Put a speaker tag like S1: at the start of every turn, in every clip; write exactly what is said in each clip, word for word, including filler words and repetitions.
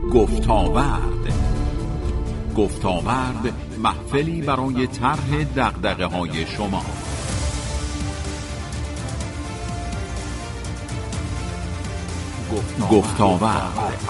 S1: گفتاورد. گفتاورد محفلی برای طرح دغدغه‌های شما. گفتاورد.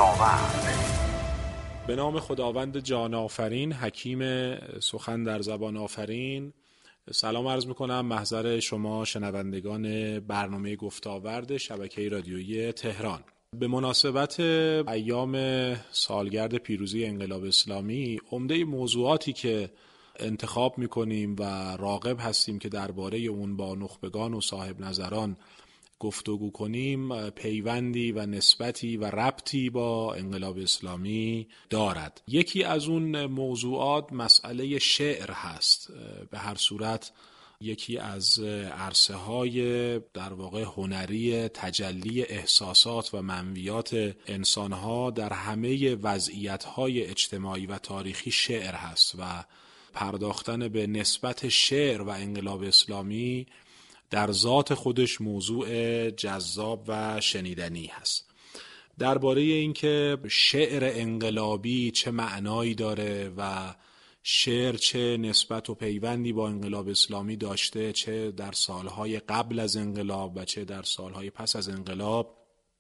S2: به نام خداوند جان آفرین، حکیم سخن در زبان آفرین. سلام عرض میکنم محضر شما شنوندگان برنامه گفتاورد شبکه رادیویی تهران. به مناسبت ایام سالگرد پیروزی انقلاب اسلامی، عمده موضوعاتی که انتخاب میکنیم و راغب هستیم که درباره اون با نخبگان و صاحب نظران گفتگو کنیم، پیوندی و نسبتی و ربطی با انقلاب اسلامی دارد. یکی از اون موضوعات مسئله شعر هست. به هر صورت یکی از عرصه های در واقع هنری تجلی احساسات و منویات انسانها در همه وضعیت های اجتماعی و تاریخی شعر هست و پرداختن به نسبت شعر و انقلاب اسلامی در ذات خودش موضوع جذاب و شنیدنی هست. درباره اینکه شعر انقلابی چه معنایی داره و شعر چه نسبت و پیوندی با انقلاب اسلامی داشته، چه در سالهای قبل از انقلاب و چه در سالهای پس از انقلاب،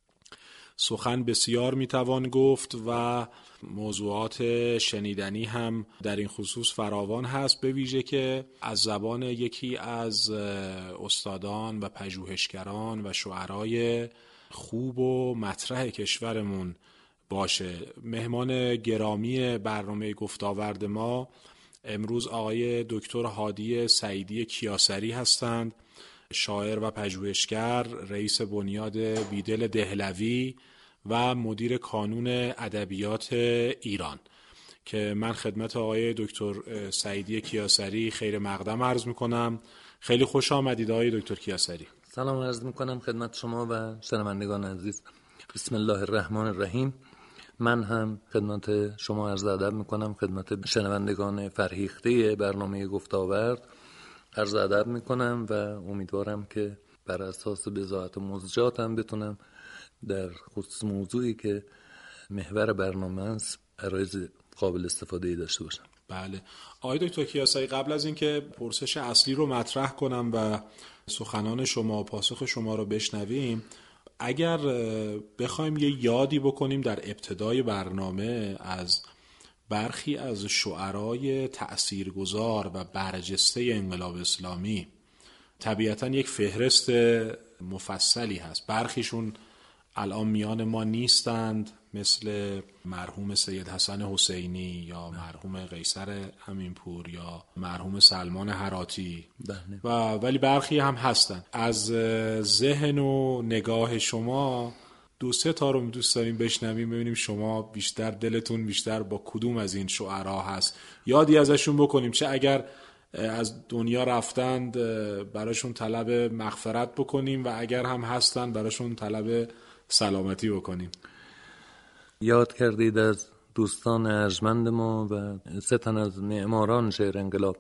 S2: سخن بسیار میتوان گفت و موضوعات شنیدنی هم در این خصوص فراوان هست، به ویژه که از زبان یکی از استادان و پژوهشگران و شعرای خوب و مطرح کشورمون باشه. مهمان گرامی برنامه گفتاورد ما امروز آقای دکتر هادی سعیدی کیاسری هستند، شاعر و پژوهشگر، رئیس بنیاد بیدل دهلوی و مدیر کانون ادبیات ایران، که من خدمت آقای دکتر سعیدی کیاسری خیر مقدم عرض میکنم. خیلی خوش آمدید آقای دکتر کیاسری.
S3: سلام عرض میکنم خدمت شما و شنوندگان عزیز. بسم الله الرحمن الرحیم. من هم خدمت شما عرض ادب میکنم، خدمت شنوندگان فرهیخته برنامه گفتاورد عرض ادب میکنم و امیدوارم که بر اساس بضاعت و موضوعاتم بتونم در خصوص موضوعی که محور برنامه است عرایض قابل استفاده داشته باشم.
S2: بله آقای دکتر کیاسری، قبل از اینکه پرسش اصلی رو مطرح کنم و سخنان شما و پاسخ شما رو بشنویم، اگر بخوایم یه یادی بکنیم در ابتدای برنامه از برخی از شعرای تأثیرگذار و برجسته انقلاب اسلامی، طبیعتاً یک فهرست مفصلی هست. برخیشون الان میان ما نیستند، مثل مرحوم سید حسن حسینی یا مرحوم قیصر امینپور یا مرحوم سلمان هراتی و ولی برخی هم هستند. از ذهن و نگاه شما دو سه تا رو دوست داریم بشنویم، ببینیم شما بیشتر دلتون بیشتر با کدوم از این شعرا هست، یادی ازشون بکنیم، چه اگر از دنیا رفتند براشون طلب مغفرت بکنیم و اگر هم هستند براشون طلب سلامتی بکنیم.
S3: یاد کردید از دوستان ارجمند ما و سه تن از معماران شعر انقلاب،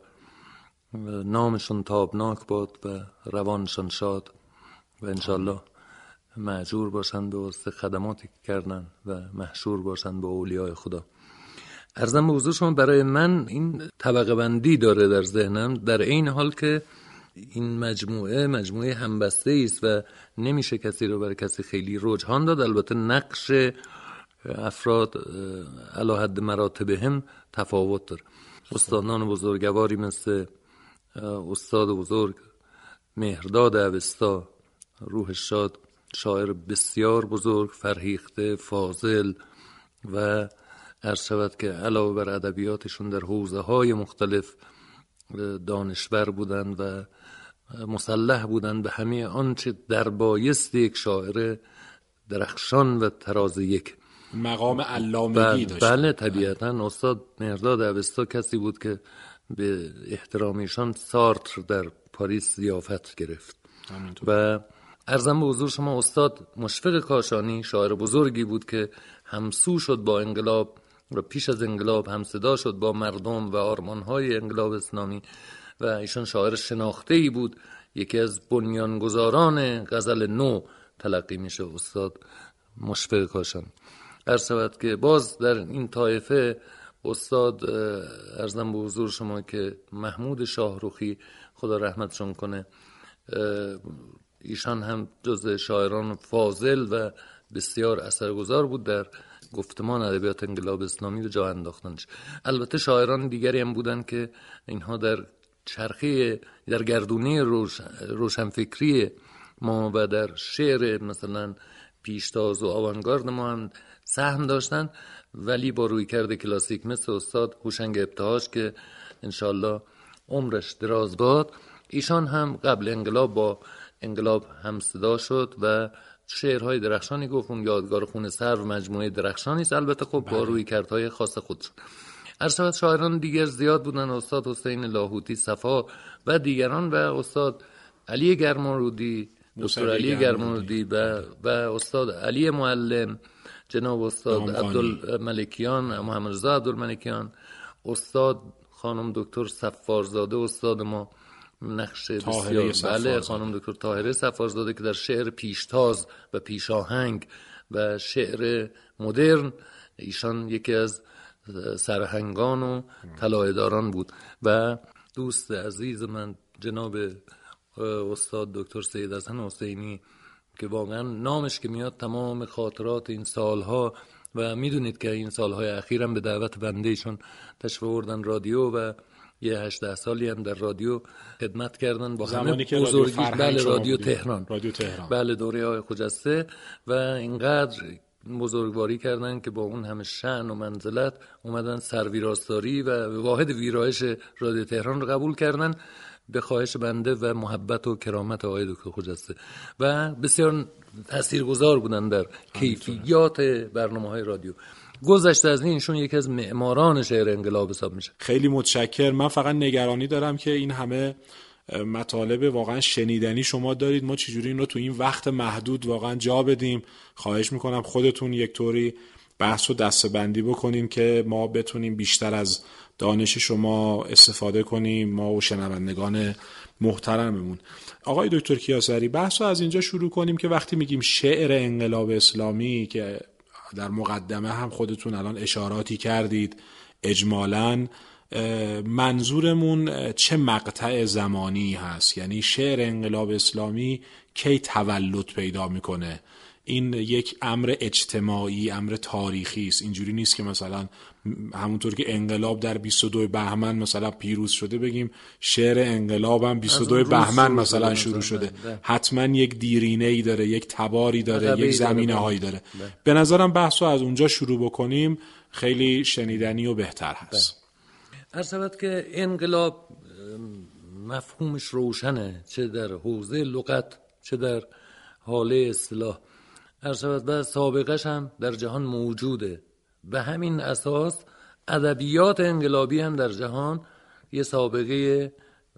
S3: نامشون تابناک باد و روانشان شاد و انشالله مأجور باشند به واسطه خدماتی که کردن و محشور باشند به اولیاء خدا. عرضم به حضور شما برای من این طبقه بندی داره در ذهنم، در این حال که این مجموعه مجموعه همبسته است و نمیشه کسی رو برای کسی خیلی رجحان داد. البته نقش افراد علی حد مراتبهم تفاوت داره. استادان بزرگواری مثل استاد بزرگ مهرداد اوستا، روح شاد، شاعر بسیار بزرگ، فرهیخته، فاضل و عرض شود که علاوه بر ادبیاتشون در حوزه‌های مختلف دانشور بودند و مسلح بودند به همه آنچه در بایست یک شاعر درخشان و تراز یک
S2: مقام علامگی داشت.
S3: بله طبیعتاً استاد مهرداد اوستا کسی بود که به احترام ایشان سارتر در پاریس ضیافت گرفت. همینطور. و عرضم به حضور شما استاد مشفق کاشانی شاعر بزرگی بود که همسو شد با انقلاب و پیش از انقلاب هم صدا شد با مردم و آرمانهای انقلاب اسلامی و ایشان شاعر شناخته‌ای بود، یکی از بنیانگذاران غزل نو تلقی میشه استاد مشفق کاشانی. عرض شود که باز در این طایفه استاد عرضم به حضور شما که محمود شاهرخی خدا رحمتشون کنه، ایشان هم جز شاعران فاضل و بسیار اثرگذار بود در گفتمان ادبیات انقلاب اسلامی و جا انداختنش. البته شاعران دیگری هم بودن که اینها در چرخه در گردونه روش روشنفکری ما و در شعر مثلا پیشتاز و آوانگارد ما هم سهم داشتن، ولی با رویکرد کلاسیک مثل استاد هوشنگ ابتهاج که انشالله عمرش دراز باد، ایشان هم قبل انقلاب با انقلاب هم صدا شد و شعرهای درخشانی گفت. اون یادگار خون سرو مجموعه درخشانی است، البته خب با رویکردهای خاص خودشون. ارشد شاعران دیگر زیاد بودن، استاد حسین لاهوتی صفا و دیگران و استاد علی گرمارودی، دکتر علی گرمارودی و و استاد علی معلم، جناب استاد عبدالملکیان، محمد رضا عبدالملکیان، استاد خانم دکتر صفارزاده استاد ما نقش بسیار، بله خانم دکتر طاهره صفارزاده که در شعر پیشتاز و پیشاهنگ و شعر مدرن ایشان یکی از سرهنگان و طلایه‌داران بود. و دوست عزیز من جناب استاد دکتر سید حسن حسینی که واقعا نامش که میاد تمام خاطرات این سالها، و میدونید که این سالهای اخیرم به دعوت بنده ایشون تشریف آوردن رادیو و یه هشده سالی هم در رادیو خدمت کردن با همه بزرگی، بله رادیو تهران،
S2: رادیو تهران،
S3: بله دوره های خجسته، و اینقدر بزرگواری کردن که با اون همه شأن و منزلت اومدن سرویراستاری و واحد ویرایش رادیو تهران رو قبول کردن به خواهش بنده و محبت و کرامت آقای دکتر خجسته، و بسیار تاثیرگذار بودن در کیفیات برنامه‌های رادیو. گذشته از این ایشون یکی از معماران شعر انقلاب حساب میشه.
S2: خیلی متشکر. من فقط نگرانی دارم که این همه مطالب واقعا شنیدنی شما دارید، ما چجوری این رو تو این وقت محدود واقعا جا بدیم. خواهش میکنم خودتون یک طوری بحث و دسته‌بندی بکنیم که ما بتونیم بیشتر از دانش شما استفاده کنیم، ما و شنوندگان محترممون. آقای دکتر کیاسری، بحث رو از اینجا شروع کنیم که وقتی میگیم شعر انقلاب اسلامی که در مقدمه هم خودتون الان اشاراتی کردید، اجمالاً منظورمون چه مقطع زمانی هست؟ یعنی شعر انقلاب اسلامی کی تولد پیدا میکنه؟ این یک امر اجتماعی، امر تاریخی است. اینجوری نیست که مثلا همونطور که انقلاب در بیست و دو بهمن مثلا پیروز شده بگیم شعر انقلاب هم بیست و دو بهمن مثلا شروع شده. حتما یک دیرینه‌ای داره، یک تباری داره، یک زمینه‌هایی داره. به نظرم بحثو از اونجا شروع بکنیم خیلی شنیدنی و بهتر هست.
S3: عرض شود که انقلاب مفهومش روشنه، چه در حوزه لغت چه در حاله اصطلاح. عرض شود و سابقش هم در جهان موجوده. به همین اساس ادبیات انقلابی هم در جهان یه سابقه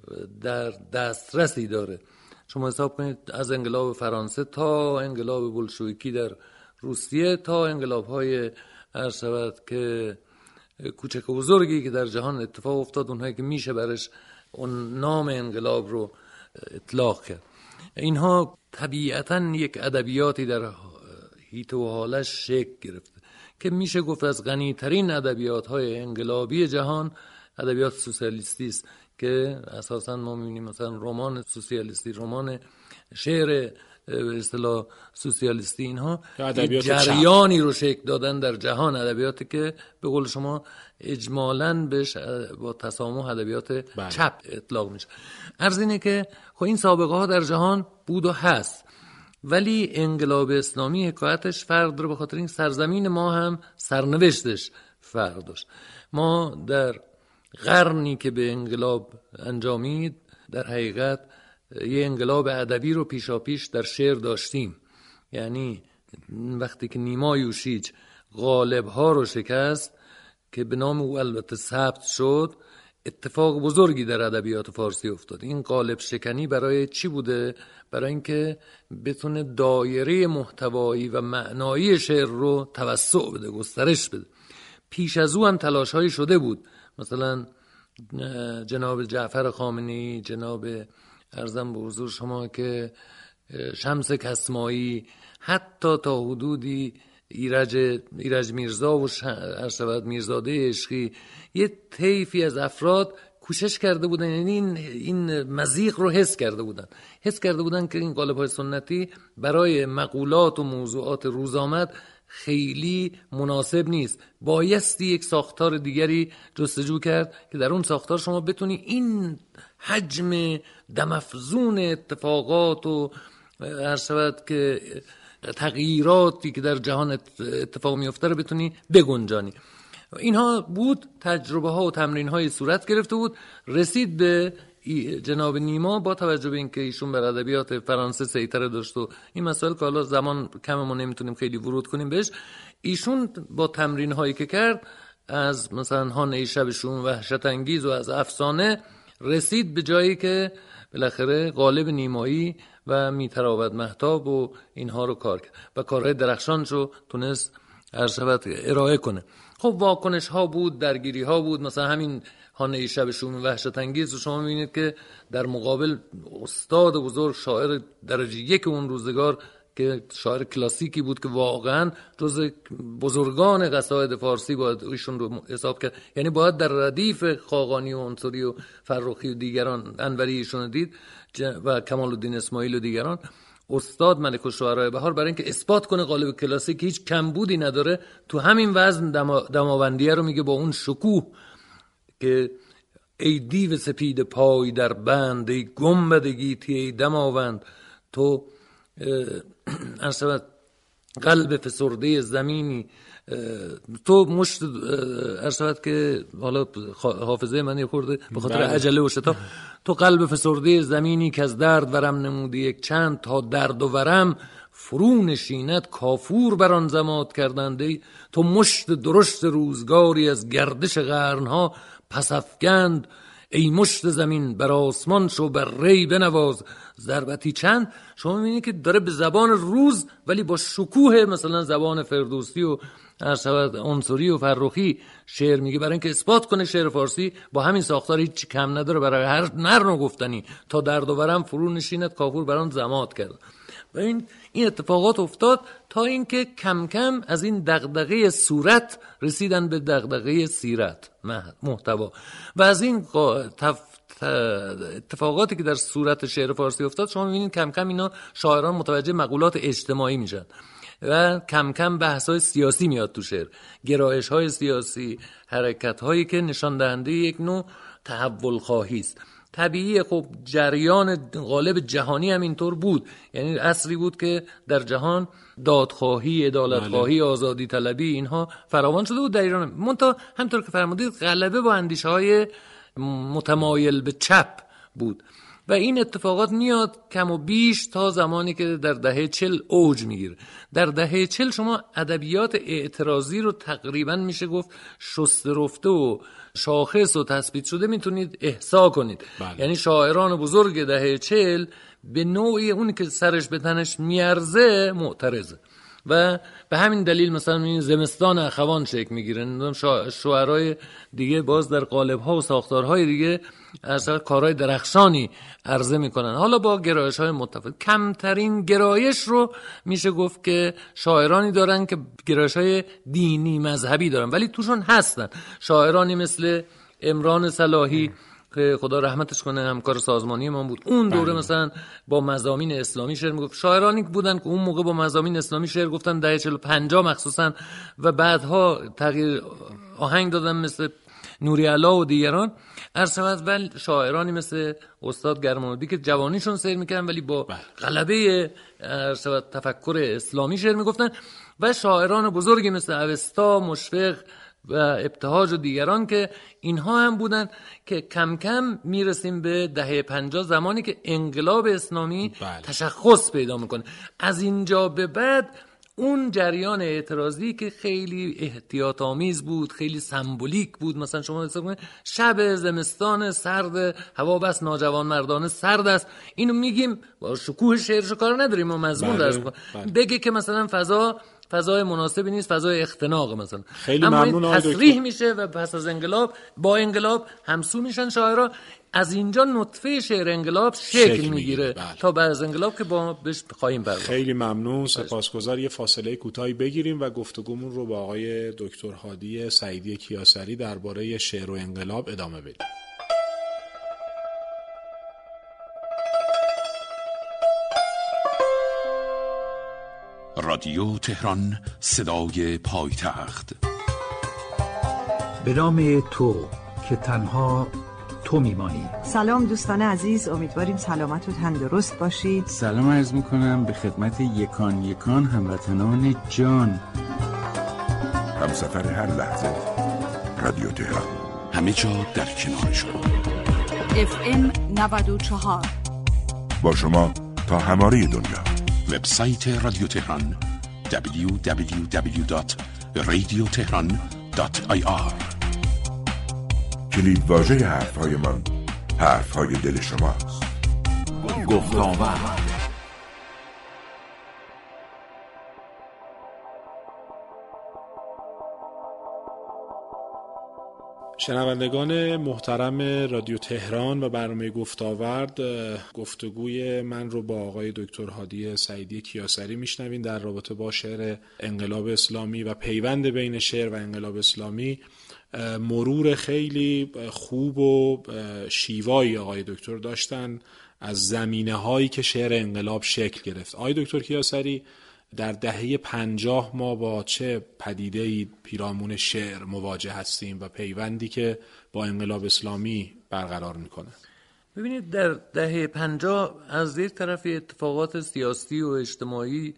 S3: در دسترسی داره. شما حساب کنید از انقلاب فرانسه تا انقلاب بولشویکی در روسیه تا انقلاب‌های عرض شود که کوچک و بزرگی که در جهان اتفاق افتاد، اونهایی که میشه برش اون نام انقلاب رو اطلاق کرد، اینها طبیعتاً یک ادبیاتی در هیت و حالش شکل گرفته که میشه گفت از غنی‌ترین ادبیات‌های انقلابی جهان ادبیات سوسیالیستی است که اساساً ما می‌بینیم مثلا رمان سوسیالیستی، رمان شعر به اصطلاح سوسیالیستی، اینها جریانی چپ رو شکل دادن در جهان ادبیاتی که به قول شما اجمالاً بهش با تسامح ادبیات بله. چپ اطلاق میشه. عرض اینه که خب این سابقه ها در جهان بود و هست، ولی انقلاب اسلامی حکایتش فرق داره به خاطر این سرزمین ما هم سرنوشتش فرق داشت. ما در قرنی که به انقلاب انجامید در حقیقت یه انقلاب ادبی رو پیشا پیش در شعر داشتیم. یعنی وقتی که نیما یوشیج غالب ها رو شکست که به نام او البته ثبت شد، اتفاق بزرگی در ادبیات فارسی افتاد. این غالب شکنی برای چی بوده؟ برای اینکه بتونه دایره محتوایی و معنایی شعر رو توسع بده، گسترش بده. پیش از او هم تلاش‌هایی شده بود، مثلا جناب جعفر خامنه‌ای، جناب ارزم به حضور شما که شمس کسمایی، حتی تا حدودی ایرج ایرج میرزا و ارشد میرزاده عشقی، یه طیفی از افراد کوشش کرده بودن، یعنی این این مضیق رو حس کرده بودن حس کرده بودن که این قالب‌های سنتی برای مقولات و موضوعات روزآمد خیلی مناسب نیست، بایستی یک ساختار دیگری جستجو کرد که در اون ساختار شما بتونی این حجم دمافزون اتفاقات و هر شود که تغییراتی که در جهان اتفاق میفته رو بتونی بگنجانی. اینها بود، تجربه ها و تمرین های صورت گرفته بود، رسید به جناب نیما با توجه به اینکه ایشون بر ادبیات فرانسه سیطره داشت و این مسائل که حالا زمان کممون نمیتونیم خیلی ورود کنیم بهش، ایشون با تمرین هایی که کرد از مثلا هانه شب شوم وحشت انگیز و از افسانه رسید به جایی که بالاخره غالب نیمایی و میتراود مهتاب و اینها رو کار کرد و کارهای درخشانش رو تونست ارشد ارائه کنه. خب واکنش ها بود، درگیری ها بود، مثلا همین هانه شب شوم وحشت انگیز رو شما میبینید که در مقابل استاد بزرگ، شاعر درجه یک اون روزگار که شاعر کلاسیکی بود که واقعا جز بزرگان قصاید فارسی باید ایشون رو حساب کرد، یعنی باید در ردیف خاقانی و عنصری و فرخی و دیگران انوری ایشون رو دید و کمال الدین اسماعیل و دیگران. استاد ملک الشعراء بهار برای اینکه اثبات کنه قالب کلاسیک هیچ کمبودی نداره، تو همین وزن دما دماوندیه رو میگه با اون شکوه که ای دیو سپید پای در بند، ای گنبد گیتی ای دماوند، تو ارشد قلب فسرده زمینی، تو مشت ارشد که حالا حافظه من یه خورده به خاطر عجله و شتاب، تو قلب فسرده زمینی که از درد ورم نمودی یک چند، تا درد و ورم فرو نشیند کافور بران زماد کردنده، تو مشت درشت روزگاری از گردش قرنها پس افگند، ای مشت زمین بر آسمان شو بر ری بنواز ضربتی چند. شما میبینید که داره به زبان روز ولی با شکوه مثلا زبان فردوسی و ارشد عنصری و فرخی شعر میگه، برای اینکه اثبات کنه شعر فارسی با همین ساختار هیچ کم نداره برای هر نر نو گفتنی، تا درد و ورم فرو نشیند کافور بران زماد کرد. و این این اتفاقات افتاد تا اینکه کم کم از این دغدغه صورت رسیدن به دغدغه سیرت محتوا و از این اتفاقاتی که در صورت شعر فارسی افتاد شما می‌بینید کم کم اینا شاعران متوجه مقولات اجتماعی میشن و کم کم بحث‌های سیاسی میاد تو شعر، گرایش‌های سیاسی، حرکت‌هایی که نشان دهنده یک نوع تحول خواهی است. طبیعیه، خب جریان غالب جهانی هم اینطور بود، یعنی عصری بود که در جهان دادخواهی، عدالتخواهی، آزادی طلبی اینها فراوان شده بود در ایران. منتها همطور که فرمودید غلبه با اندیشه‌های متمایل به چپ بود و این اتفاقات میاد کم و بیش تا زمانی که در دهه چل اوج میگیره. در دهه چل شما ادبیات اعتراضی رو تقریبا میشه گفت شسته رفته و شاخص و تثبیت شده میتونید احصا کنید. بله. یعنی شاعران بزرگ دهه چل به نوعی اونی که سرش به تنش میارزه معترضه و به همین دلیل مثلا این زمستان اخوان شکل میگیره، شعرهای دیگه باز در قالب‌ها و ساختارهای دیگه اصلا کارهای درخشانی عرضه میکنن، حالا با گرایش‌های متفاوت. کمترین گرایش رو میشه گفت که شاعرانی دارن که گرایش‌های دینی مذهبی دارن ولی توشون هستن شاعرانی مثل عمران صلاحی که خدا رحمتش کنه همکار سازمانی ما بود، اون دوره مثلا با مضامین اسلامی شعر میگفت. شاعرانی بودن که اون موقع با مضامین اسلامی شعر گفتن دهه چهل و پنجاه مخصوصا و بعدها تغییر آهنگ دادن مثل نوری علا و دیگران. ارشد و شاعرانی مثل استاد گرمانودی که جوانیشون سیر میکردن ولی با غلبه ارشد تفکر اسلامی شعر میگفتن و شاعران بزرگی مثل اوستا، مشفق و ابتهاج و دیگران که اینها هم بودن که کم کم میرسیم به دهه پنجاه زمانی که انقلاب اسلامی بله. تشخص پیدا میکنه. از اینجا به بعد اون جریان اعتراضی که خیلی احتیاط آمیز بود، خیلی سمبولیک بود، مثلا شما حساب کنید شب زمستان سرد، هوا بس ناجوان مردانه سرد است، اینو میگیم با شکوه شعرشو کار نداریم و مضمون درش بله. بله. بگه که مثلا فضا فضای مناسبی نیست، فضای اختناق مثلا.
S2: خیلی
S3: اما
S2: ممنون
S3: این تصریح میشه و پس از انقلاب با انقلاب همسو میشن شاعرها. از اینجا نطفه شعر انقلاب شکل, شکل میگیره بله. تا بعد از انقلاب که با بهش خواهیم پرداخت.
S2: خیلی ممنون، سپاسگزار. یه فاصله کوتاهی بگیریم و گفتگومون رو با آقای دکتر هادی سعیدی کیاسری درباره شعر و انقلاب ادامه بدیم.
S1: رادیو تهران، صدای پایتخت.
S4: به نام تو که تنها تو میمانی.
S5: سلام دوستان عزیز، امیدواریم سلامت و تندرست باشید.
S6: سلام عرض میکنم به خدمت یکان یکان هموطنان جان.
S7: همسفر هر لحظه رادیو تهران،
S1: همه جا در کنار شما.
S8: اف ام نود و چهار
S7: با شما تا هماره دنیا.
S1: وبسایت رادیو تهران دبلیو دبلیو دبلیو دات رادیو تهران دات آی آر.
S7: کلید واژه حرفهای من، حرفهای دل شماست.
S1: گفت‌وگوی.
S2: شنوندگان محترم رادیو تهران و برنامه گفت‌وآورد، گفتگوی من رو با آقای دکتر هادی سعیدی کیاسری میشنوین در رابطه با شعر انقلاب اسلامی و پیوند بین شعر و انقلاب اسلامی. مرور خیلی خوب و شیوایی آقای دکتر داشتن از زمینه هایی که شعر انقلاب شکل گرفت. آقای دکتر کیاسری، در دهه پنجاه ما با چه پدیده‌ای پیرامون شعر مواجه هستیم و پیوندی که با انقلاب اسلامی برقرار میکنه؟
S3: ببینید، در دهه پنجاه از یک طرف اتفاقات سیاسی و اجتماعی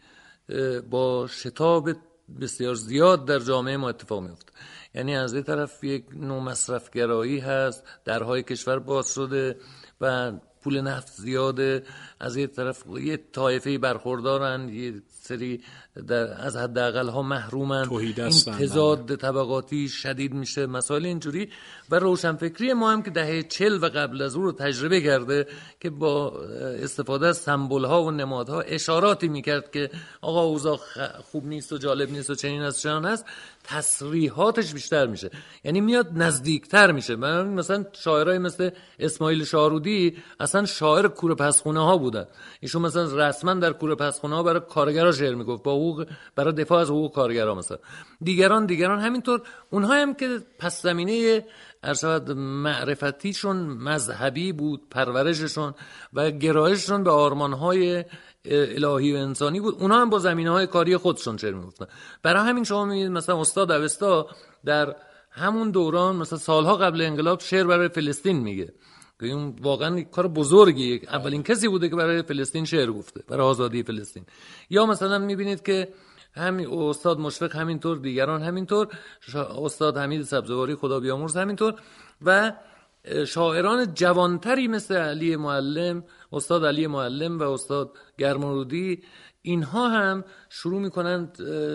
S3: با شتاب بسیار زیاد در جامعه ما اتفاق میفته. یعنی از یک طرف یک نوع مصرفگرایی هست، درهای کشور باز شده و پول نفت زیاده. از یک طرف یه طایفه برخوردارن، یه سری در از حداقل ها محرومن، این تضاد طبقاتی شدید میشه، مسائل اینجوری. و روشنفکری ما هم که دهه چل و قبل از اون رو تجربه کرده که با استفاده از سمبل ها و نمادها اشاراتی میکرد که آقا اوضاع خوب نیست و جالب نیست و چنین از چنان هست، تصریحاتش بیشتر میشه، یعنی میاد نزدیکتر میشه. مثلا شاعرای مثل اسماعیل شارودی اصلا شاعر کوره پسخونه ها بودن. ایشون مثلا رسما در کوره پسخونه ها برای کارگرا شعر میگفت، با حقوق، برای دفاع از حقوق کارگرا. مثلا دیگران دیگران همینطور. اونها هم که پس زمینه ارشد معرفتیشون مذهبی بود، پرورششون و گرایششون به آرمانهای الهی و انسانی بود، اونها هم با زمینه‌های کاری خودشون شعر میگفتن. برای همین شما می‌بینید مثلا استاد اوستا در همون دوران، مثلا سالها قبل انقلاب، شعر برای فلسطین میگه. این واقعا کار بزرگی، اولین کسی بوده که برای فلسطین شعر گفته، برای آزادی فلسطین. یا مثلا می‌بینید که همین استاد مشفق همینطور، دیگران همینطور، استاد حمید سبزواری خدا بیامرز همینطور، و شاعران جوانتری مثل علی معلم، استاد علی معلم و استاد گرمارودی، اینها هم شروع میکنن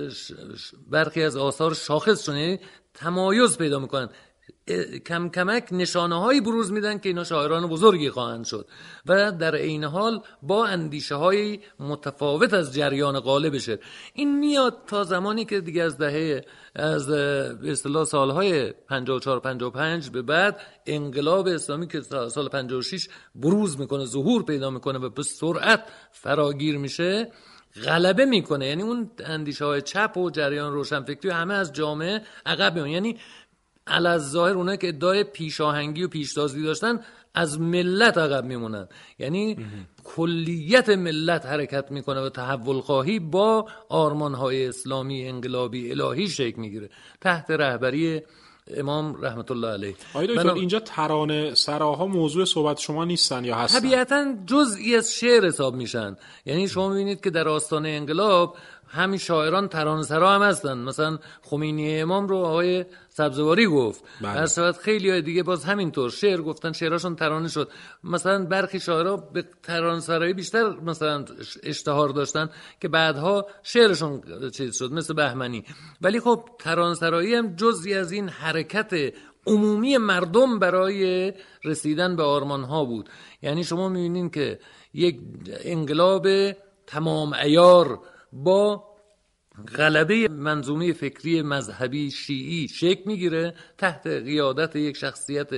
S3: برخی از آثار شاخصشون تمایز پیدا میکنن، کم کمک نشانه هایی بروز میدن که اینا شاعران بزرگی خواهند شد و در عین حال با اندیشه های متفاوت از جریان غالب شعر. این میاد تا زمانی که دیگه از دهه از به اصطلاح سالهای پنجاه و چهار پنجاه و پنج به بعد انقلاب اسلامی که سال پنجاه و شش بروز میکنه، ظهور پیدا میکنه و به سرعت فراگیر میشه، غلبه میکنه. یعنی اون اندیشه های چپ و جریان روشنفکری همه از جامعه عقب میمونن. یعنی علاوه اونها که ادعای پیشاهنگی و پیشتازی داشتن، از ملت عقب میمونن. یعنی کلیت ملت حرکت میکنه و تحول خواهی با آرمانهای اسلامی انقلابی الهی شکل میگیره تحت رهبری امام رحمت الله علیه.
S2: آقای دکتر، اینجا ترانه سراها موضوع صحبت شما نیستن یا هستن؟
S3: طبیعتاً جزئی از شعر حساب میشن. یعنی شما میبینید که در آستانه انقلاب همین شاعران ترانه سرا هم هستن. مثلا خمینی امام رو آقای سبزواری گفت، در صورت خیلی های دیگه باز همینطور شعر گفتن، شعراشون ترانه شد. مثلا برخی شاعرها به ترانه سرایی بیشتر مثلا اشتهار داشتن که بعدها شعرشون چیز شد، مثل بهمنی. ولی خب ترانه سرایی هم جزئی از این حرکت عمومی مردم برای رسیدن به آرمانها بود. یعنی شما می‌بینید که یک انقلاب تمام عیار با غلبه منظومه فکری مذهبی شیعی شکل میگیره تحت قیادت یک شخصیت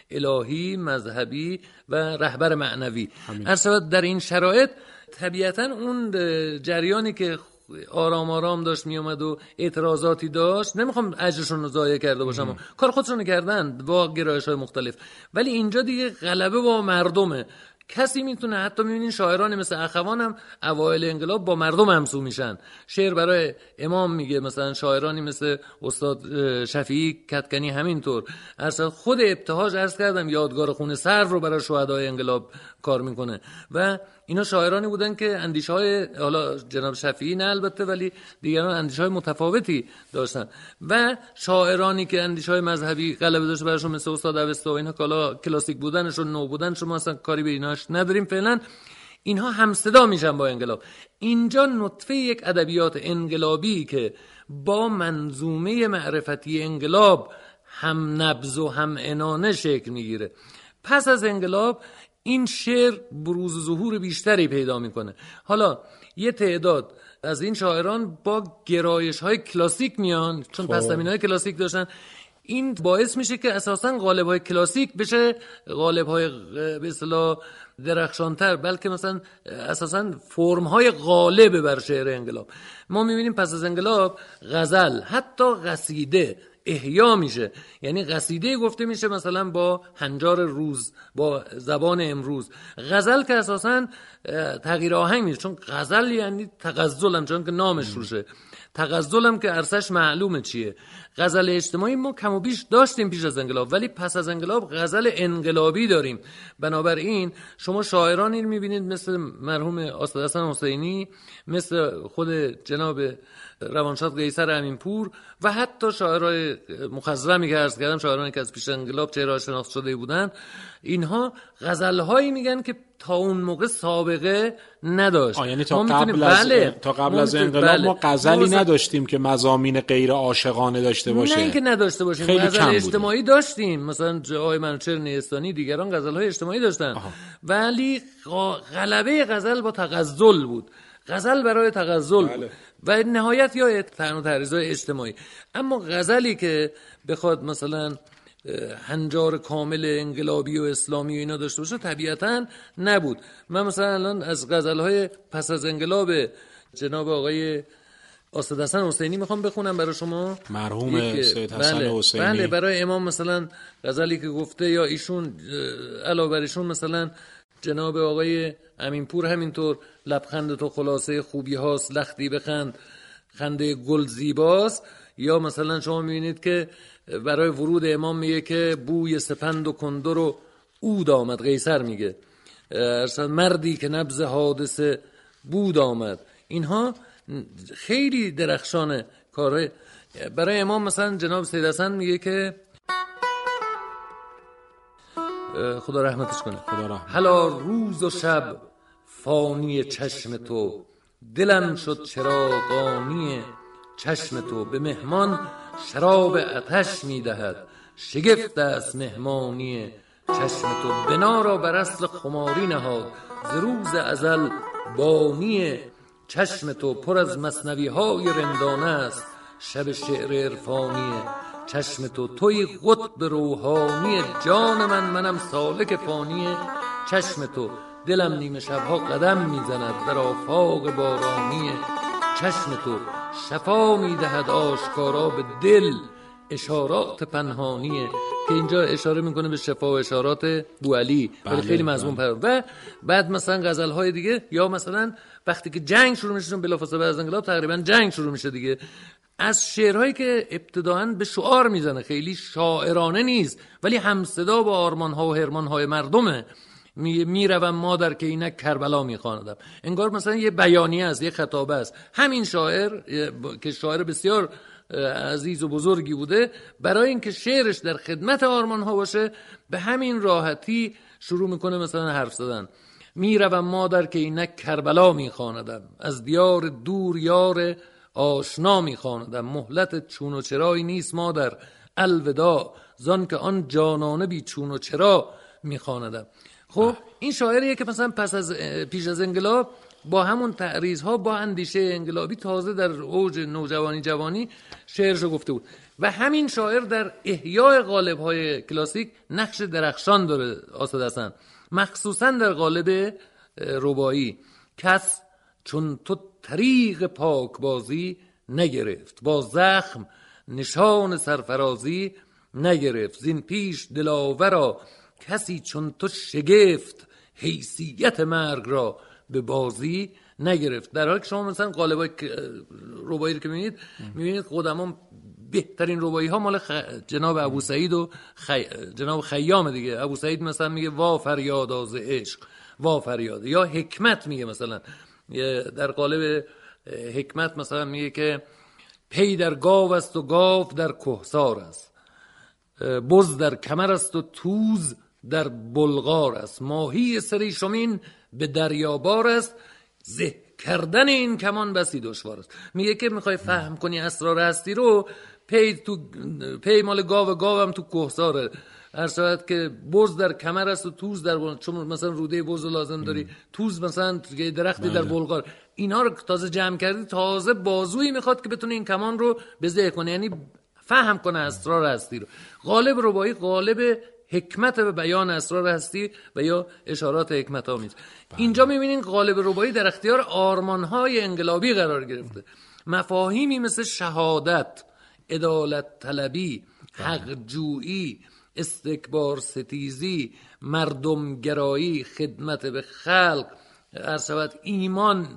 S3: الهی مذهبی و رهبر معنوی. اصلا در این شرایط طبیعتا اون جریانی که آرام آرام داشت می اومد و اعتراضاتی داشت، نمیخوام اجرشون رو ضایع کرده باشم، کار خودشون کردن با گرایش‌های مختلف، ولی اینجا دیگه غلبه با مردمه. کسی میتونه، حتی میبینین شاعرانی مثل اخوان هم اوایل انقلاب با مردم همسو میشن، شعر برای امام میگه، مثلا شاعرانی مثل استاد شفیعی کدکنی همینطور. اصلا خود ابتهاج عرض کردم یادگار خون سرو رو برای شهدای انقلاب کار میکنه و اینا شاعرانی بودن که اندیشه های، حالا جناب شفیعی نه البته، ولی دیگران اندیشه های متفاوتی داشتن و شاعرانی که اندیشه های مذهبی غلبه داشته براشون مثل استاد اوستا و اینا، کالا کلاسیک بودنشون نو بودنشون ما اصلا کاری به ایناش نداریم فعلا، اینها همصدا میشن با انقلاب. اینجا نطفه یک ادبیات انقلابی که با منظومه معرفتی انقلاب هم نبض و هم عنانه شکل میگیره. پس از انقلاب این شعر بروز و ظهور بیشتری پیدا میکنه. حالا یه تعداد از این شاعران با گرایش های کلاسیک میان، چون پس زمینه‌های کلاسیک داشتن. این باعث میشه که اساساً قالب های کلاسیک بشه قالب های به اصطلاح درخشانتر، بلکه مثلا اساساً فرم های غالب بر شعر انقلاب. ما میبینیم پس از انقلاب غزل، حتی قصیده احیا میشه، یعنی قصیده گفته میشه مثلا با هنجار روز، با زبان امروز. غزل که اساساً تغییر آهنگ میشه، چون غزل یعنی تغزل هم، چون که نامش روشه، تغزل هم که عرصش معلومه چیه. غزل اجتماعی ما کم و بیش داشتیم پیش از انقلاب، ولی پس از انقلاب غزل انقلابی داریم. بنابراین شما شاعرانی میبینید مثل مرحوم استاد حسن حسینی، مثل خود جناب روانشاد قیصر امینپور و حتی شاعرای مخضرمی که عرض کردم، شاعرانی که از پیش انقلاب چهره‌اش شناخته شده بودن، اینها غزل‌هایی میگن که تا اون موقع سابقه نداشت.
S2: یعنی تا قبل از
S3: بله
S2: تا قبل از انقلاب بله. ما غزلی موز... نداشتیم که مضامین غیر عاشقانه داشته باشه.
S3: نه اینکه نداشته باشیم، غزل اجتماعی داشتیم، مثلا آقای منوچهر نیستانی دیگران غزل‌های اجتماعی داشتن. آها. ولی غلبه غزل با تغزل بود، غزل برای تغزل بله. بود و نهایت یا طعن و تحریض‌های اجتماعی. اما غزلی که بخواد مثلا هنجار کامل انقلابی و اسلامی و اینا داشته باشه طبیعتاً نبود. من مثلا الان از غزل‌های پس از انقلاب جناب آقای استاد حسن حسینی میخوام بخونم برای شما،
S2: مرحوم سید حسن
S3: بله
S2: حسینی.
S3: بله برای امام مثلا غزلی که گفته، یا ایشون علاوه بر ایشون مثلا جناب آقای امینپور همینطور، لبخند تو خلاصه خوبی هاست، لختی بخند خنده گل زیباست. یا مثلا شما میبینید که برای ورود امام میگه که بوی سپند و کندر و عود آمد، قیصر میگه ارسل مردی که نبض حادثه بود آمد. اینها خیلی درخشانه کاره. برای امام مثلا جناب سید حسن میگه که خدا رحمتش کنه،
S2: خدا رحمت.
S3: هلا روز و شب فانی چشم تو، دلم شد چراغانی چشم تو، به مهمان شراب آتش میدهد، شگفت است مهمانی چشم تو، بنا را بر اصل خماری نهاد، ز روز ازل بانی چشم تو، پر از مثنوی های رندانه است شب شعر عرفانی چشم تو، توی قطب روحانی جان من، منم سالک فانی چشم تو، دلم نیمه شبها قدم میزند در آفاق بارانی چشم تو، شفا میدهد آشکارا به دل اشارات پنهانیه، که اینجا اشاره میکنه به شفا و اشارات بوعلی، ولی خیلی مضمون پر. و بعد مثلا غزل‌های دیگه، یا مثلا وقتی که جنگ شروع میشه، چون بلافاصله بعد از انقلاب تقریبا جنگ شروع میشه دیگه، از شعرهایی که ابتداءً به شعار میزنه، خیلی شاعرانه نیست ولی همصدا با آرمان‌ها و حرمان‌های مردمه. می میروم مادر که اینک کربلا میخواندم، انگار مثلا یه بیانیه است، یه خطابه است. همین شاعر که شاعر بسیار عزیز و بزرگی بوده، برای اینکه شعرش در خدمت آرمان‌ها باشه به همین راحتی شروع میکنه مثلا حرف زدن. میروم مادر که اینک کربلا میخواندم، از دیار دور یار آشنا میخواندم، مهلت چون و چرایی نیست مادر الوداع، زان که آن جانانه بی چون و چرا میخواندم. خب این شاعریه که مثلا پس از پیش از انقلاب با همون تعریض‌ها، با اندیشه انقلابی تازه در اوج نوجوانی جوانی شعرشو گفته بود. و همین شاعر در احیای قالب‌های کلاسیک نقش درخشان داره آسد حسن، مخصوصا در قالب رباعی. کس چون تو طریق پاکبازی نگرفت، با زخم نشان سرفرازی نگرفت. زین پیش دلاورا کسی چون تو شگفت، حیثیت مرگ را به بازی نگرفت. در حالی که شما مثلا قالب‌های رباعی رو که می‌بینید می‌بینید قدما بهترین رباعی ها مال خ... جناب ابو سعید و خی... جناب خیام دیگه. ابو سعید مثلا میگه وا فریاد از عشق، وا فریاد. یا حکمت میگه مثلا در قالب حکمت مثلا میگه که پی در گاو است و گاو در کهسار است، بز در کمر است و توز در بلغار است، ماهی سریشمین به دریابار است، زه کردن این کمان بسی دشوار است. میگه که میخوای فهم کنی اسرار هستی رو، پی تو پی مال گاو، گاو هم تو کهساره. هر شاید که بز در کمر است و توز در بلغار، چون مثلا روده بز لازم داری، توز مثلا درختی در بلغار. اینا رو تازه جمع کردی، تازه بازویی میخواد که بتونه این کمان رو بزه کنه، یعنی فهم کنه اسرار هستی رو. قالب رباعی قالب حکمت به بیان اسرار هستی و یا اشارات حکمت آمیز. اینجا میبینین قالب رباعی در اختیار آرمانهای انقلابی قرار گرفته. مفاهیمی مثل شهادت، عدالت طلبی، حق جویی، استکبار ستیزی، مردم گرایی، خدمت به خلق، ارشد ایمان،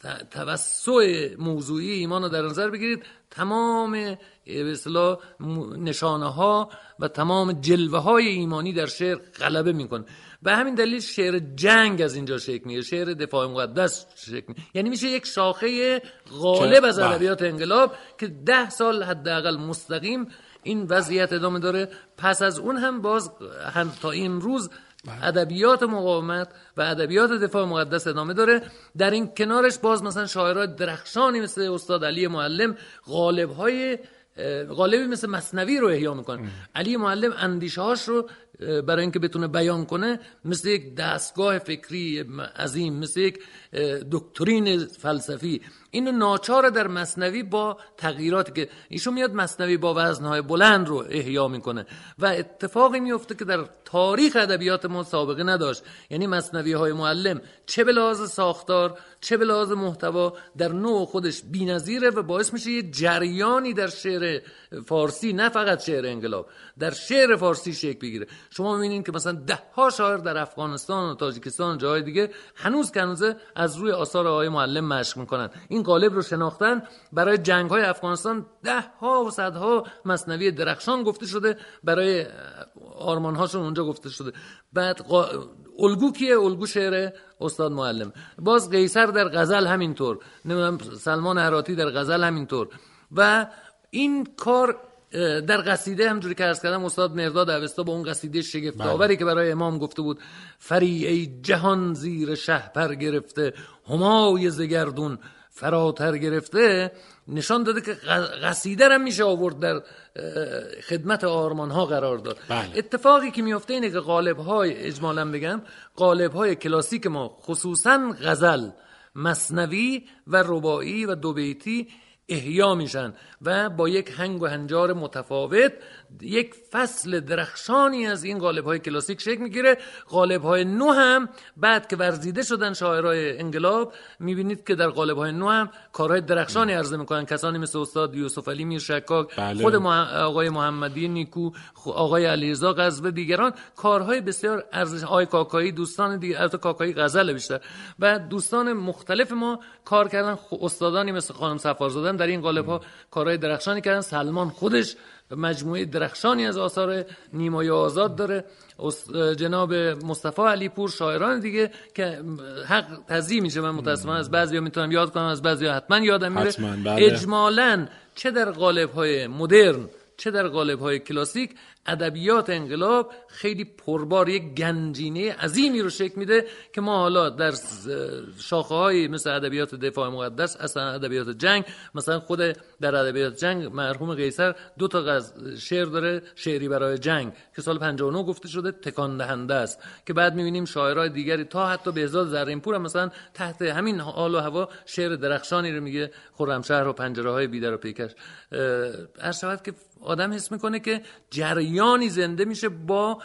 S3: توسع موضوعی ایمان رو در نظر بگیرید، تمام به اصطلاح نشانه ها و تمام جلوه های ایمانی در شعر غلبه میکنه. به همین دلیل شعر جنگ از اینجا شکل میگیره، شعر دفاع مقدس شکل میگیره. یعنی میشه یک شاخه غالب از ادبیات انقلاب که ده سال حداقل مستقیم این وضعیت ادامه داره. پس از اون هم باز هم تا امروز ادبیات مقاومت و ادبیات دفاع مقدس ادامه داره. در این کنارش باز مثلا شاعرای درخشانی مثل استاد علی معلم قالب‌های قالبی مثل مثنوی رو احیا میکنه. علی معلم اندیشه‌هاش رو برای اینکه بتونه بیان کنه مثل یک دستگاه فکری عظیم، مثل یک دکترین فلسفی، اینو ناچار در مثنوی با تغییراتی که ایشون میاد مثنوی با وزنهای بلند رو احیا میکنه و اتفاقی میفته که در تاریخ ادبیات ما سابقه نداشت. یعنی مثنوی های معلم چه به لحاظ ساختار چه به لحاظ محتوا در نوع خودش بی‌نظیره و باعث میشه یه جریانی در شعر فارسی، نه فقط شعر انقلاب، در شعر فارسی شکل بگیره. شما می‌بینید که مثلا ده ها شاعر در افغانستان و تاجیکستان و جاهای دیگه هنوز کنوزه از روی آثار آقای معلم مشق میکنن. این قالب رو شناختن. برای جنگ‌های افغانستان ده ها و صدها مثنوی درخشان گفته شده، برای آرمان‌هاشون اونجا گفته شده. بعد قا... الگو کیه؟ الگو شعر استاد معلم. باز قیصر در غزل همینطور، نمیدونم سلمان هراتی در غزل همینطور. و این کار در قصیده همونجوری که عرض کردم استاد مرداد اوستا با اون قصیده شگفت‌آوری که برای امام گفته بود، فری ای جهان زیر شهپر گرفته، همای ز گردون فراتر گرفته، نشان داده که قصیده را میشه آورد در خدمت آرمان ها قرار داد.
S2: بله.
S3: اتفاقی که میفته اینه که قالب های اجمالا بگم قالب های کلاسیک ما خصوصا غزل، مثنوی و رباعی و دو بیتی احیا میشن و با یک هنگ و هنجار متفاوت یک فصل درخشانی از این قالب‌های کلاسیک شکل میگیره. قالب‌های نو هم بعد که ورزیده شدن شاعرای انقلاب، میبینید که در قالب‌های نو هم کارهای درخشانی عرضه میکنن. کسانی مثل استاد یوسف علی میرشکاک،
S2: بله.
S3: خود مح... آقای محمدی نیکو، آقای علیرضا قزوه، دیگران کارهای بسیار ارزش، آقای کاکایی، دوستان دیگه، البته کاکایی غزل بیشتر و دوستان مختلف ما کار کردن. استادانی مثل خانم صفارزاده در این قالب‌ها کارهای درخشانی کردن. سلمان خودش مجموعه درخشانی از آثار نیمای آزاد داره. جناب مصطفی علی پور، شاعران دیگه که حق تضییع میشه. من متاسفانه از بعضیا میتونم یاد کنم، از بعضیا حتما یادم میره.
S2: بله.
S3: اجمالاً چه در قالب‌های مدرن چه در قالب‌های کلاسیک، ادبیات انقلاب خیلی پربار یک گنجینه عظیمی رو شکل میده که ما حالا در شاخه‌های مثل ادبیات دفاع مقدس، اصلا ادبیات جنگ، مثلا خود در ادبیات جنگ مرحوم قیصر دو تا شعر داره، شعری برای جنگ که سال پنجاه و نه گفته شده، تکان دهنده است، که بعد می‌بینیم شاعرای دیگری تا حتی بهزاد زرینپور هم مثلا تحت همین حال و هوا شعر درخشانی رو میگه، خرمشهر و پنجره‌های بیدر و پیکش. عرض شود که آدم حس میکنه که جریانی زنده میشه با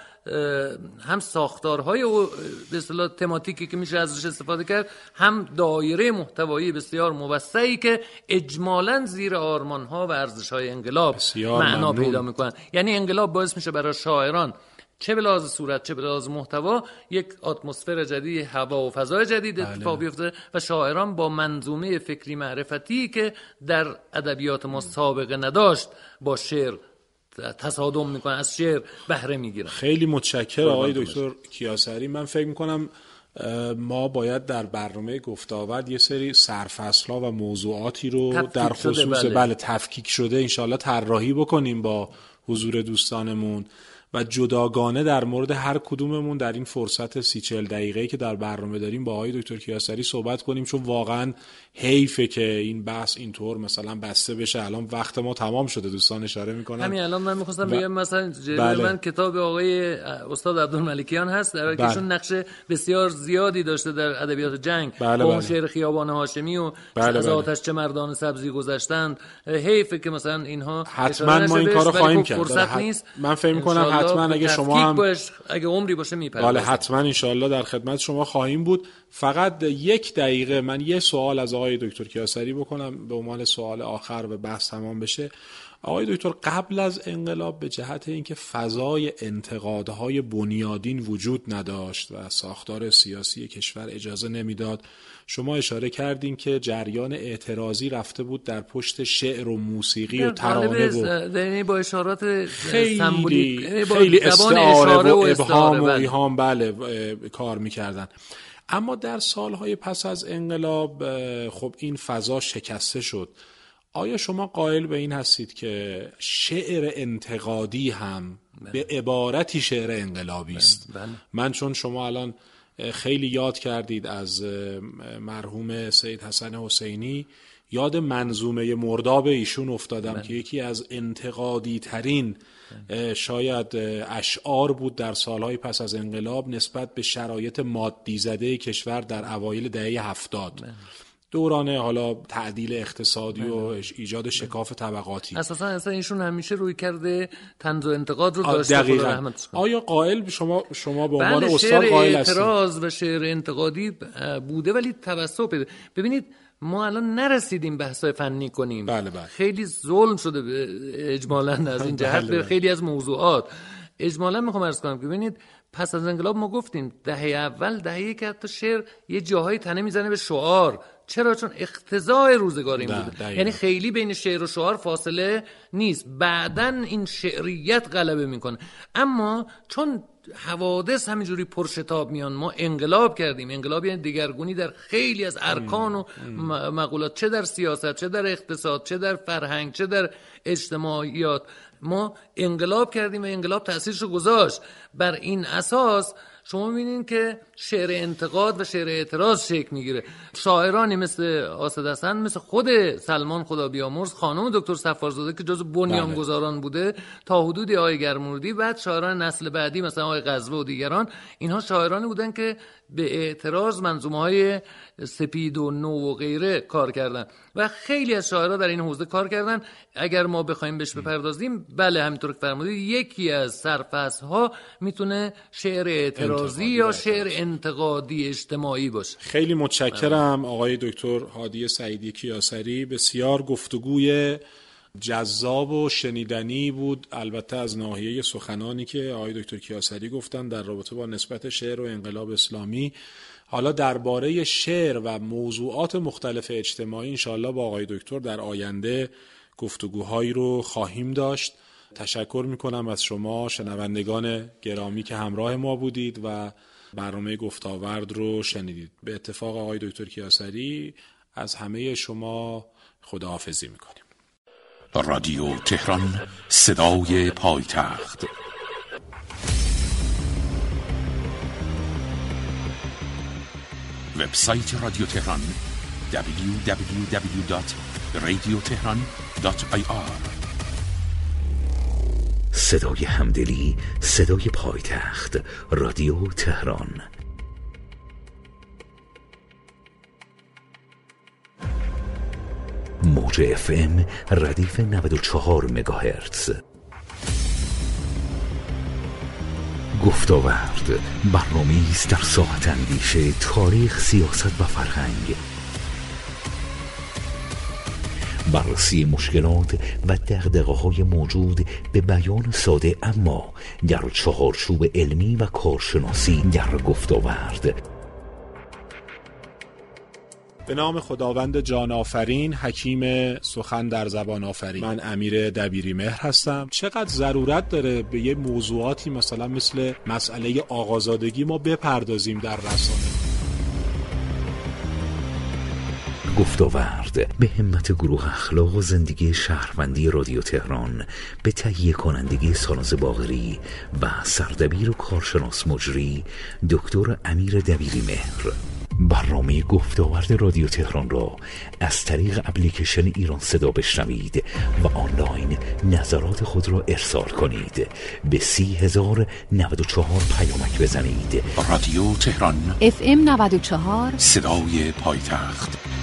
S3: هم ساختارهای به اصطلاح تماتیکی که میشه ازش استفاده کرد، هم دایره محتوایی بسیار موسعی که اجمالاً زیر آرمان‌ها و ارزش‌های انقلاب معنا پیدا میکنن. یعنی انقلاب باعث میشه برای شاعران چه به لحاظ صورت چه به لحاظ محتوا یک اتمسفر جدید، هوا و فضای جدید اتفاق بیفته و شاعران با منظومه فکری معرفتی که در ادبیات ما سابقه نداشت با شعر تصادم میکنن، از شعر بهره میگیرن.
S2: خیلی متشکرم آقای دکتر کیاسری. من فکر میکنم ما باید در برنامه گفت‌وآورد یه سری سرفصل‌ها و موضوعاتی رو در خصوص بله. بله تفکیک شده انشالله طراحی بکنیم با حضور دوستانمون و جداگانه در مورد هر کدوممون در این فرصت سی چهل دقیقه‌ای که در برنامه داریم با آقای دکتر کیاسری صحبت کنیم، چون واقعا حیفه که این بحث اینطور مثلا بسته بشه. الان وقت ما تمام شده، دوستان اشاره میکنن.
S3: همین الان من می‌خواستم و... بگم مثلا
S2: بله.
S3: من کتاب آقای استاد عبدالملکیان هست در که ایشون نقش بسیار زیادی داشته در ادبیات جنگ،
S2: بله
S3: با
S2: بله.
S3: شعر خیابان هاشمی و
S2: بله
S3: از
S2: بله.
S3: آتش چه مردان سبزی گذشتند. حیفه که مثلا اینها
S2: حتما ما این کارو خواهیم کرد.
S3: فرصت نیست.
S2: من فکر می‌کنم حتما اگه شما هم
S3: باش اگه عمری باشه میپردازیم.
S2: بله حتما انشالله در خدمت شما خواهیم بود. فقط یک دقیقه من یه سوال از آقای دکتر کیاسری بکنم به عنوان سوال آخر و بحث تمام بشه. آقای دکتر، قبل از انقلاب به جهت اینکه فضای انتقادهای بنیادین وجود نداشت و ساختار سیاسی کشور اجازه نمیداد، شما اشاره کردین که جریان اعتراضی رفته بود در پشت شعر و موسیقی و ترانه بود.
S3: یعنی با اشارات
S2: خیلی
S3: سمبولیک،
S2: خیلی استعاره و ابهام و ایهام بله کار میکردن. اما در سالهای پس از انقلاب خب این فضا شکسته شد. آیا شما قائل به این هستید که شعر انتقادی هم بله. به عبارتی شعر انقلابی است؟
S3: بله. بله.
S2: من چون شما الان خیلی یاد کردید از مرحوم سید حسن حسینی، یاد منظومه مرداب ایشون افتادم بله. که یکی از انتقادی ترین شاید اشعار بود در سالهای پس از انقلاب نسبت به شرایط مادی زده کشور در اوایل دهه هفتاد بله. دوران حالا تعدیل اقتصادی و ایجاد شکاف طبقاتی.
S3: اساسا اصلا ایشون همیشه روی کرده طنز و انتقاد رو داشته.
S2: دقیقاً. آیا قائل شما شما به عنوان
S3: بله
S2: استاد قائل هستید؟
S3: شعر اعتراض و شعر انتقادی بوده ولی توسط پیدا. ببینید ما الان نرسیدیم بحث‌های فنی کنیم.
S2: بله بله.
S3: خیلی ظلم شده اجمالاً از این جهت به خیلی از موضوعات. اجمالاً میخوام عرض کنم که ببینید پس از انقلاب ما گفتیم دهه اول دهه‌ای که حتی شعر یه جاهای تنه میزنه به شعار. چرا؟ چون اقتضای روزگار این بوده. یعنی خیلی بین شعر و شعار فاصله نیست. بعدن این شعریت غلبه میکنه. اما چون حوادث همینجوری پرشتاب میان، ما انقلاب کردیم. انقلاب یعنی دگرگونی در خیلی از ارکان و مقولات، چه در سیاست، چه در اقتصاد، چه در فرهنگ، چه در اجتماعیات. ما انقلاب کردیم و انقلاب تأثیرشو گذاشت. بر این اساس شما می‌بینید که شعر انتقاد و شعر اعتراض شکل میگیره. شاعرانی مثل آصد حسن، مثل خود سلمان خدا بیامرز، خانم دکتر صفارزاده که جزو بنیانگذاران بوده، تا حدودی آقای گرمرودی، بعد شاعران نسل بعدی مثلا آقای غزوه و دیگران، اینها شاعرانی بودن که به اعتراض منظومه‌های سپید و نو و غیره کار کردن و خیلی از شاعرها در این حوزه کار کردن. اگر ما بخوایم بهش بپردازیم، بله همینطور که فرمودید، یکی از سرفصل‌ها میتونه شعر اعتراضی یا شعر انتقادی اجتماعی باشه.
S2: خیلی متشکرم آقای دکتر هادی سعیدی کیاسری. بسیار گفتگوی جذاب و شنیدنی بود، البته از ناحیه سخنانی که آقای دکتر کیاسری گفتن در رابطه با نسبت شعر و انقلاب اسلامی. حالا درباره شعر و موضوعات مختلف اجتماعی انشاءالله با آقای دکتر در آینده گفتگوهایی رو خواهیم داشت. تشکر میکنم از شما شنوندگان گرامی که همراه ما بودید و برنامه گفت‌وآورد رو شنیدید. به اتفاق آقای دکتر کیاسری از همه شما خداحافظی میکنیم.
S1: رادیو تهران، صدای پایتخت. وبسایت رادیو تهران دبلیو دبلیو دبلیو دات رادیو تهران دات آی آر.
S4: صدای همدلی، صدای پایتخت، رادیو تهران. موج اف ام ردیف نود و چهار مگاهرتز. گفتاورد، برنامه‌ای است در ساعت اندیشه، تاریخ، سیاست و فرهنگ. بررسی مشکلات و دغدغه‌های موجود به بیان ساده اما در چهارچوب علمی و کارشناسی در گفتاورد.
S2: به نام خداوند جان آفرین، حکیم سخن در زبان آفرین. من امیر دبیری مهر هستم. چقدر ضرورت داره به یه موضوعاتی مثلا مثل مسئله آقازادگی ما بپردازیم در رسانه؟
S4: گفتاورد به همت گروه اخلاق و زندگی شهروندی رادیو تهران به تهیه کنندگی ساناز باقری و سردبیر و کارشناس مجری دکتر امیر دبیری مهر. برنامه گفتاورد رادیو تهران را از طریق اپلیکیشن ایران صدا بشنوید و آنلاین نظرات خود را ارسال کنید. به سی هزار نود و چهار پیامک بزنید.
S1: رادیو تهران
S8: اف ام نود و چهار،
S1: صدای پایتخت.